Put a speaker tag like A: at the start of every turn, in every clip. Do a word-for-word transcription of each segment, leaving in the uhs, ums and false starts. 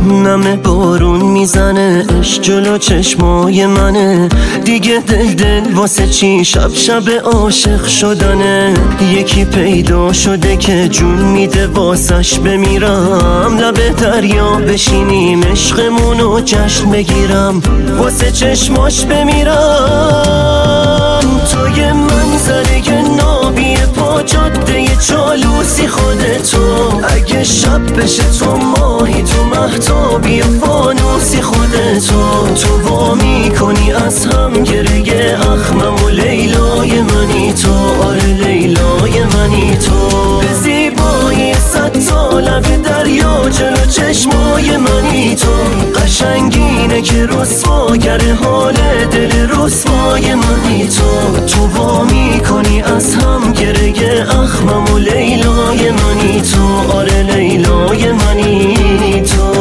A: نمه بارون میزنه عشق جلو چشمای منه، دیگه دل دل واسه چی شب شب عاشق شدنه. یکی پیدا شده که جون میده واسش بمیرم، لب دریا بشینیم عشقمونو جشن بگیرم، واسه چشماش بمیرم. تو یه منظره نابی پا جاده چالوسی خودتو، اگه شب بشه تو ماهی تو مهتابی فانوسی خودتو. تو وا میکنی از هم گریه اخمم و لیلای منی تو، آره لیلای منی تو. به زیبایی صد تا لب دریا جلو چشمای منی تو، قشنگینه که رسواگر حال دل رسوای منی تو. تو وا میکنی از هم گریه اخمم و لیلای منی تو، آره لیلای منی تو.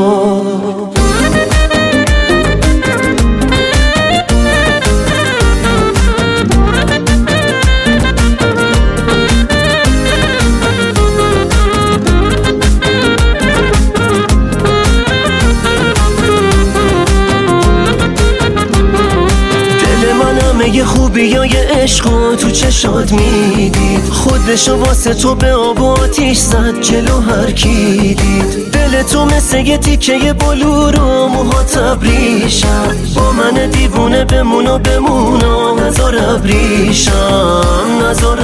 A: یه خوبیای عشقو تو چشات میدید، خودشو واسه تو به آب و آتیش زد جلو هر کی دید. دل تو مثل یه تیکه بلور و موها تبریشم، با من دیوونه بمون و بمون و نزار ابریشم، نزار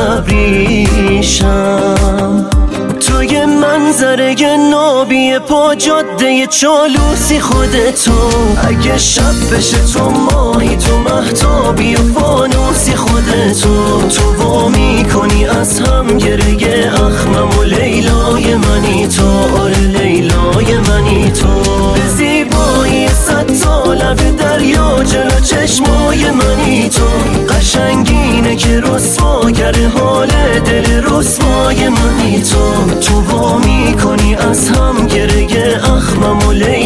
A: ابریشم. تو یه منظره نابی پا جاده چالوسی خودتو، اگه شب بشه تو ماهی تو مهتابی و فانوسی خودتو. تو وا میکنی از هم گریه اخمم و لیلای منی تو، آره لیلای منی تو. به زیبایی صد تا لب دریا جلو چشمای منی تو، قشنگینه که رسواگر حال دل رسوای منی تو. تو وا میکنی از هم گریه اخمم و لیلای